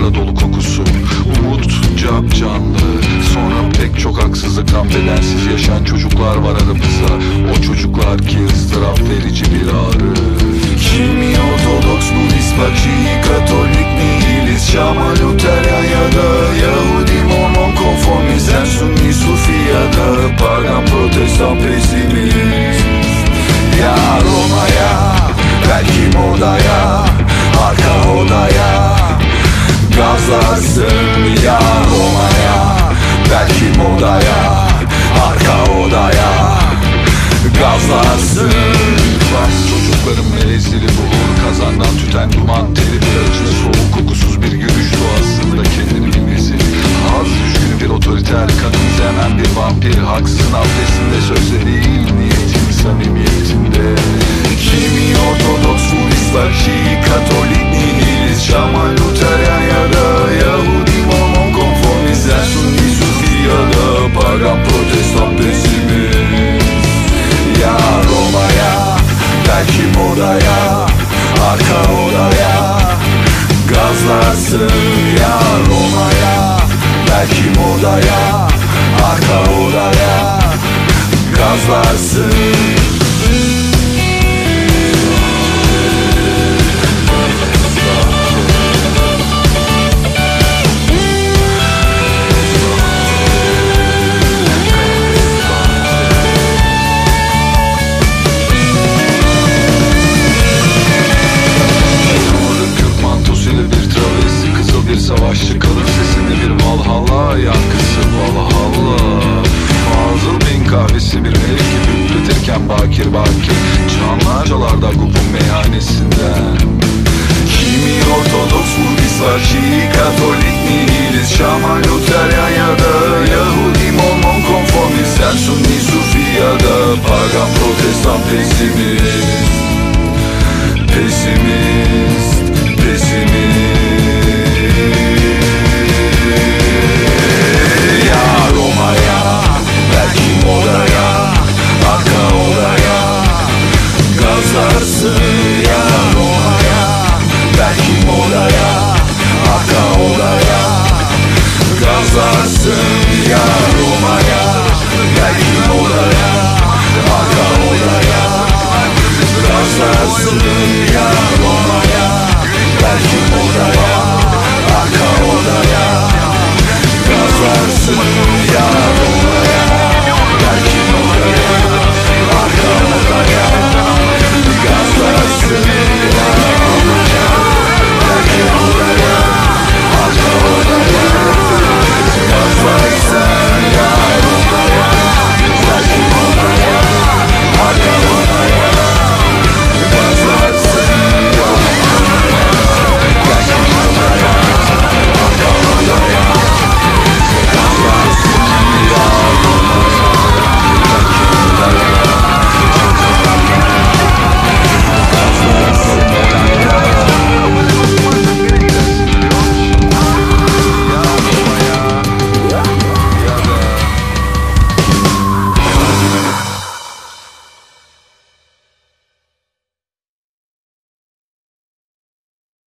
Havada dolu kokusu, umut canlı. Sonra pek çok haksızlıktan bedensiz yaşayan çocuklar var aramızda. O çocuklar ki ıstırap verici bir ağrı. Kimi Ortodoks, Budist, Şii, Katolik, Nihilist, Şama, Luteryan ya da Yahudi, Mormon, Konformist, Sen, Sunni, Sufi ya da Pagan, Protestan, Pesimist. Ya Roma'ya, belki modaya, arka odaya gazlarsın. Ya Roma'ya, belki modaya, arka odaya gazlarsın. Bak çocukların melezleri buhur, kazandan tüten duman teri, bir acı soğuk kokusuz bir gülüş doğasında kendini bilmesi. Az düşkün bir otoriter, kadın hemen bir vampir. Haksızın abdestinde, sözde değil niyetin samimiyetinde. Kimi Ortodoks, Budist, Şii, Katolik, Nihilist, Şama, Luteryan ya da Yahudi, Mormon, Konformist, Sen, Sunni, Sufi ya da Pagan, Protestan, Pesimist. Ya Roma'ya, belki modaya, arka odaya gazlarsın. Ya Roma'ya, belki modaya, arka odaya gazlarsın. Savaşçı kalır sesinde bir Valhalla yankısı, Valhalla. Fazıl Bin kahvesi bir melek gibi üfletirken bakir. Çanlarcalarda kupun meyhanesinden. Kimi Ortodoks, Budist, Şii, Katolik, Nihilist, Şama, Luteryan ya da Yahudi, Mormon, Konformist, Sen, Sunni, Sufi ya da Pagan, Protestan, Pesimist. Pesimist, pesimist. Ya Roma'ya, belki modaya, arka odaya gazlarsın. Ya Roma'ya, belki modaya, arka odaya gazlarsın. Ya Roma'ya, belki modaya, arka odaya gazlarsın. Ya Roma'ya, belki modaya, arka odaya gazlarsın.